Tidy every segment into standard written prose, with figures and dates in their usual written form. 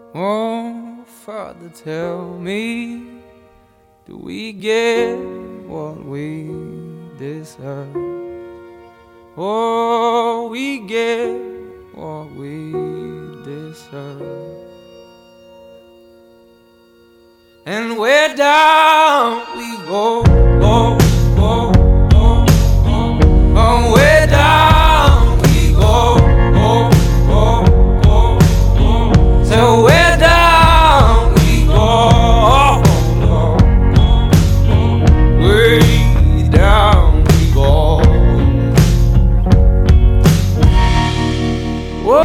Oh, Father, tell me, do we get what we deserve? Oh, we get what we deserve. And where down we go, go, go, go, go. Oh, where down we go, go, go, go, go. So where down we go, go, go, go. Way down we go. Whoa.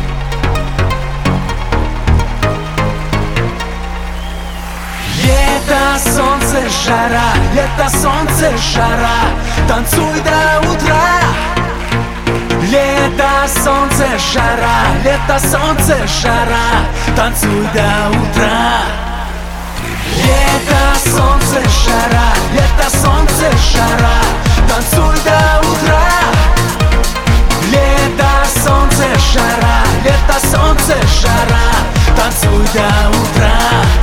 Лето, солнце, жара, лето, солнце, жара, танцуй до утра. Лето, солнце, жара, лето, солнце, жара, танцуй до утра. Лето, солнце, жара, лето, солнце, жара, танцуй до утра. Лето, солнце, жара, лето, солнце, жара, танцуй до утра.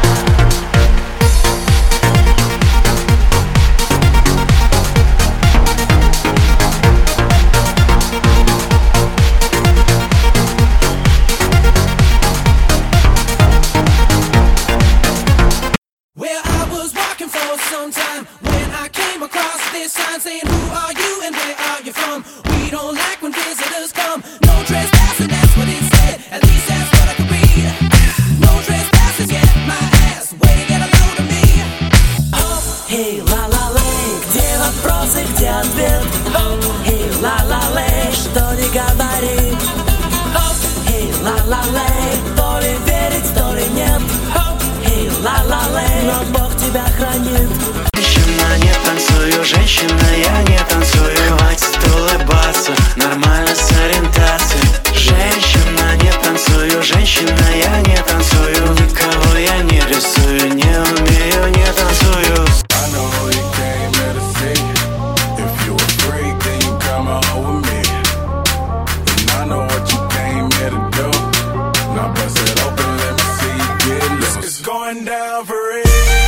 Sometime when I came across this sign saying, who are you and where are you from? We don't like when visitors come. No trespassing, that's what it said. At least that's what I could read. No trespassing, yet my ass way to get a load of me. Hey, ла-ла-лей, где вопросы, где ответ? Hey, ла-ла-лей, что не говори. Hey, ла-ла-лей, то ли верить, то ли нет. Hey, ла-ла-лей, но Бог тебя хранит. Женщина, не танцую, женщина, я не танцую. Хватит улыбаться, нормально с ориентацией. Женщина, не танцую, женщина, я не танцую. Никого я не рисую, не умею, не танцую. I know who you came here to see. If you a freak, then you come home with me. And I know what you came here to do. Now bust it open, let me see you get loose. It's going down for real.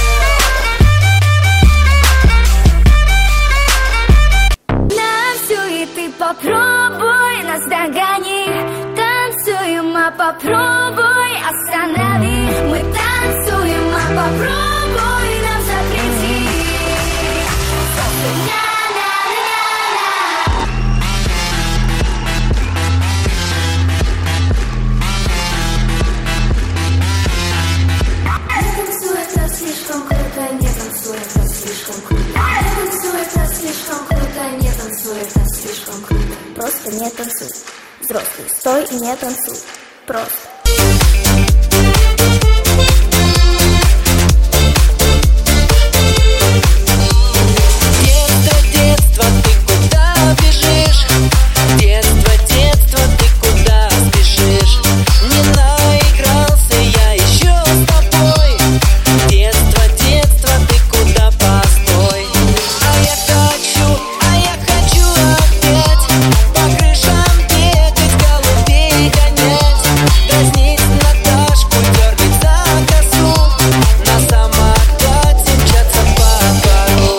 Попробуй нас догони, танцуем, а попробуй останови. Мы танцуем, а попробуй нам запрети. Не танцуй, это слишком круто, не танцуй, это слишком круто. Не танцуй, это слишком круто, не танцуй, это слишком круто. Просто не танцуй. Взрослый, стой и не танцуй. Просто. Детство, ты куда бежишь? Детство, ты куда спешишь? Не наигрался я еще с тобой. Детство, ты куда постой? А я хочу опять по крышам бегать, голубей гонять, дразнить Наташку, дергать за косу, на самокате мчаться по двору.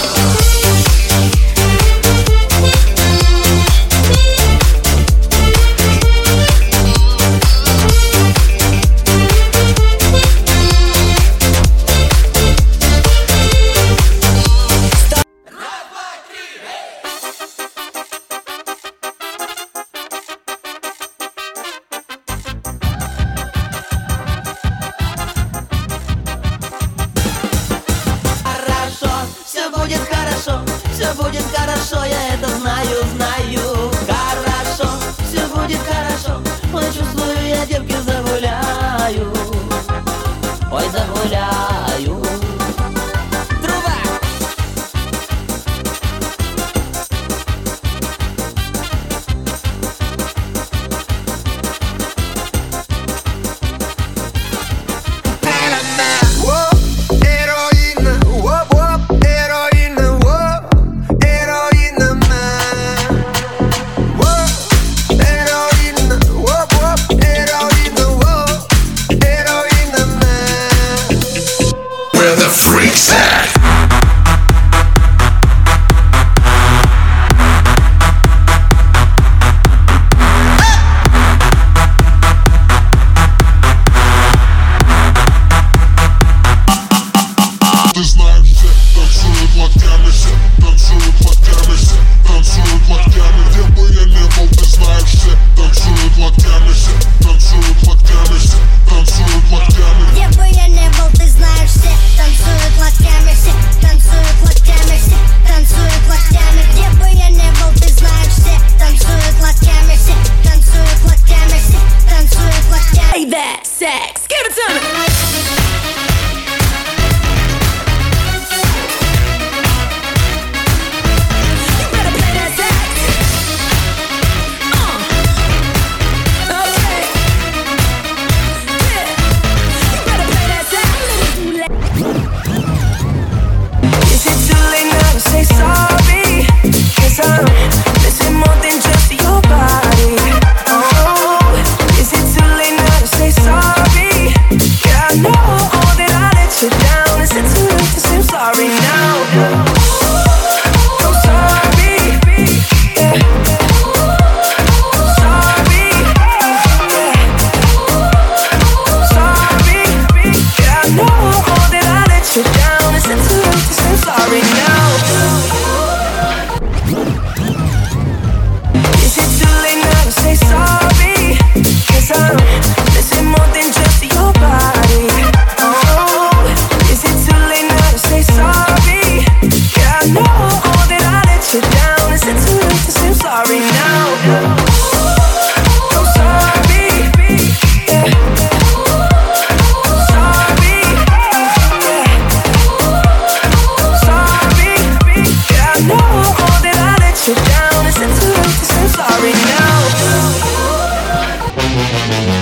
Все будет хорошо, я это знаю, знаю. Хорошо, все будет хорошо. Ой, чувствую, я девки загуляю. Ой, загуляю. Труба! Heroína, sex. Give it to me. Say sorry, 'cause I'm missing more than just your body. Oh, is it too late now to say sorry? Yeah, I know that I let you down. Is it too late to say I'm sorry now? I'm sorry, yeah. Sorry, yeah. Sorry, yeah, I know that I let you down. Is it too late to say I'm sorry now? Say sorry, 'cause I'm missing more than just your body. Oh, is it too late now to say sorry? Yeah, I know that I let you down. Is it too late to say I'm sorry now? I'm sorry, yeah. Sorry, yeah. Sorry, yeah, I know that I let you down. Is it too late to say I'm sorry now?